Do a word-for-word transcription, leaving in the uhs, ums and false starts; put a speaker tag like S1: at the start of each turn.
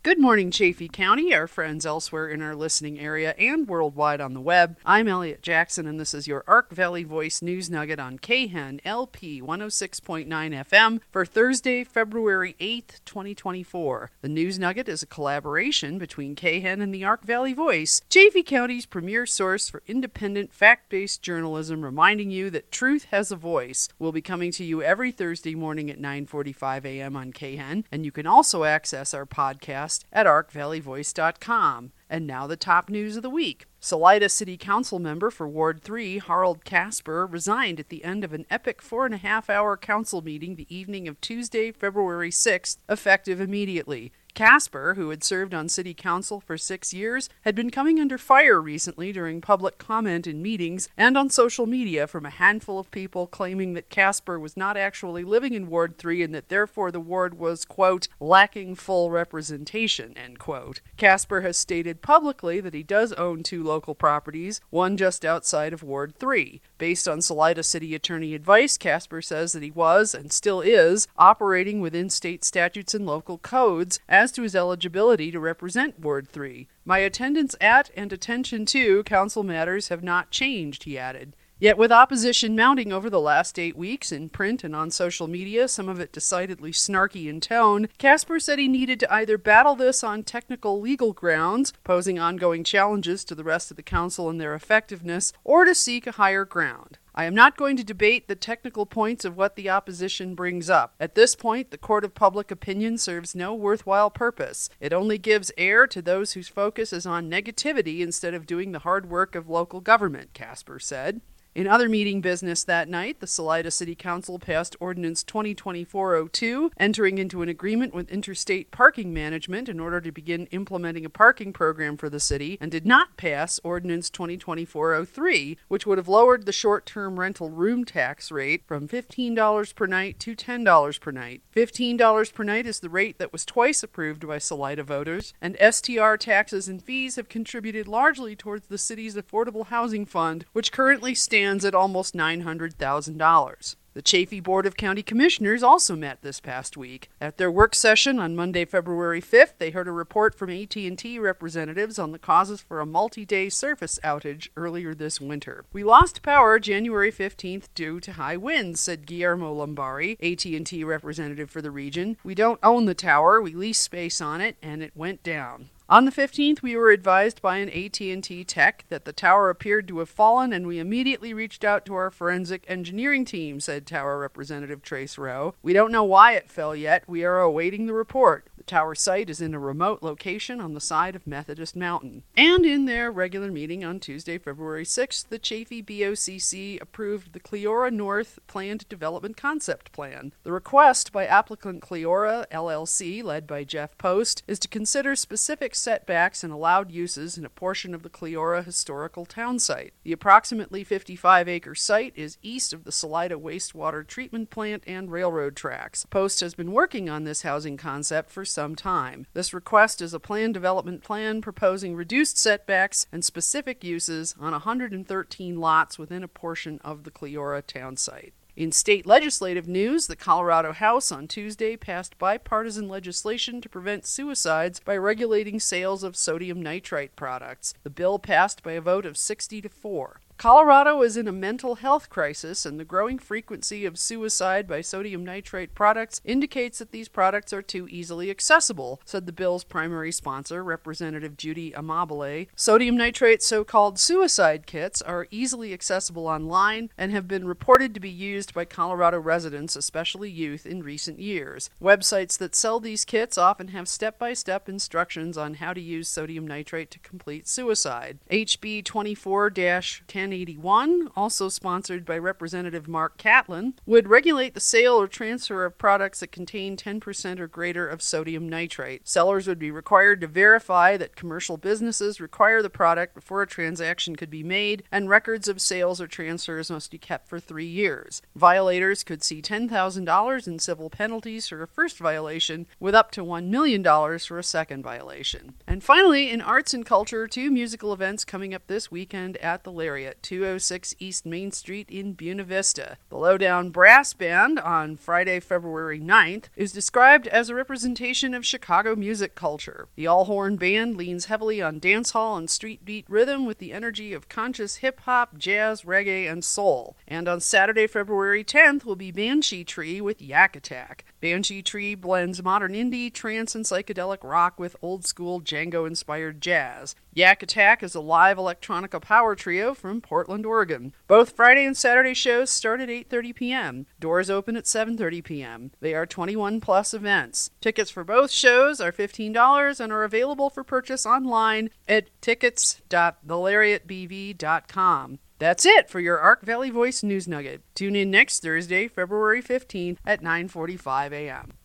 S1: Good morning, Chaffee County, our friends elsewhere in our listening area and worldwide on the web. I'm Elliot Jackson, and this is your Ark Valley Voice News Nugget on K H E N L P one oh six point nine F M for Thursday, February eighth, twenty twenty-four. The News Nugget is a collaboration between K H E N and the Ark Valley Voice, Chaffee County's premier source for independent, fact-based journalism, reminding you that truth has a voice. We'll be coming to you every Thursday morning at nine forty-five a.m. on K H E N, and you can also access our podcast at ark valley voice dot com. And now the top news of the week. Salida City Council member for Ward three, Harold Casper, resigned at the end of an epic four and a half hour council meeting the evening of Tuesday, February sixth, effective immediately. Casper, who had served on city council for six years, had been coming under fire recently during public comment in meetings and on social media from a handful of people claiming that Casper was not actually living in Ward three and that therefore the ward was, quote, lacking full representation, end quote. Casper has stated publicly that he does own two local properties, one just outside of Ward three. Based on Salida City Attorney advice, Casper says that he was, and still is, operating within state statutes and local codes as to his eligibility to represent Ward three. My attendance at and attention to council matters have not changed, he added. Yet with opposition mounting over the last eight weeks in print and on social media, some of it decidedly snarky in tone, Casper said he needed to either battle this on technical legal grounds, posing ongoing challenges to the rest of the council and their effectiveness, or to seek a higher ground. I am not going to debate the technical points of what the opposition brings up. At this point, the court of public opinion serves no worthwhile purpose. It only gives air to those whose focus is on negativity instead of doing the hard work of local government, Casper said. In other meeting business that night, the Salida City Council passed Ordinance twenty twenty-four oh two, entering into an agreement with Interstate Parking Management in order to begin implementing a parking program for the city, and did not pass Ordinance twenty twenty-four oh three, which would have lowered the short-term rental room tax rate from fifteen dollars per night to ten dollars per night. fifteen dollars per night is the rate that was twice approved by Salida voters, and S T R taxes and fees have contributed largely towards the city's affordable housing fund, which currently stands at almost nine hundred thousand dollars. The Chaffee Board of County Commissioners also met this past week. At their work session on Monday, February fifth, they heard a report from A T and T representatives on the causes for a multi-day service outage earlier this winter. We lost power January fifteenth due to high winds, said Guillermo Lombari, A T and T representative for the region. We don't own the tower, we lease space on it, and it went down. On the fifteenth, we were advised by an A T and T tech that the tower appeared to have fallen, and we immediately reached out to our forensic engineering team, said Tower Representative Trace Rowe. We don't know why it fell yet. We are awaiting the report. The tower site is in a remote location on the side of Methodist Mountain. And in their regular meeting on Tuesday, February sixth, the Chaffee B O C C approved the Cleora North Planned Development Concept Plan. The request by applicant Cleora, L L C, led by Jeff Post, is to consider specific setbacks and allowed uses in a portion of the Cleora Historical Town Site. The approximately fifty-five acre site is east of the Salida Wastewater Treatment Plant and railroad tracks. Post has been working on this housing concept for some time. This request is a planned development plan proposing reduced setbacks and specific uses on one hundred thirteen lots within a portion of the Cleora Town Site. In state legislative news, the Colorado House on Tuesday passed bipartisan legislation to prevent suicides by regulating sales of sodium nitrite products. The bill passed by a vote of sixty to four. Colorado is in a mental health crisis, and the growing frequency of suicide by sodium nitrite products indicates that these products are too easily accessible, said the bill's primary sponsor, Representative Judy Amabile. Sodium nitrate so-called suicide kits are easily accessible online and have been reported to be used by Colorado residents, especially youth, in recent years. Websites that sell these kits often have step-by-step instructions on how to use sodium nitrate to complete suicide. H B twenty-four dash ten eighty-one, also sponsored by Representative Mark Catlin, would regulate the sale or transfer of products that contain ten percent or greater of sodium nitrate. Sellers would be required to verify that commercial businesses require the product before a transaction could be made, and records of sales or transfers must be kept for three years. Violators could see ten thousand dollars in civil penalties for a first violation, with up to one million dollars for a second violation. And finally, in arts and culture, two musical events coming up this weekend at the Lariat. at two oh six East Main Street in Buena Vista. The Lowdown Brass Band on Friday, February ninth is described as a representation of Chicago music culture. The all-horn band leans heavily on dancehall and street beat rhythm with the energy of conscious hip-hop, jazz, reggae, and soul. And on Saturday, February tenth will be Banshee Tree with Yak Attack. Banshee Tree blends modern indie, trance, and psychedelic rock with old-school Django-inspired jazz. Yak Attack is a live electronica power trio from Portland, Oregon. Both Friday and Saturday shows start at eight thirty p.m. Doors open at seven thirty p.m. They are twenty-one plus events. Tickets for both shows are fifteen dollars and are available for purchase online at tickets dot the lariat b v dot com. That's it for your Ark Valley Voice News Nugget. Tune in next Thursday, February fifteenth at nine forty-five a.m.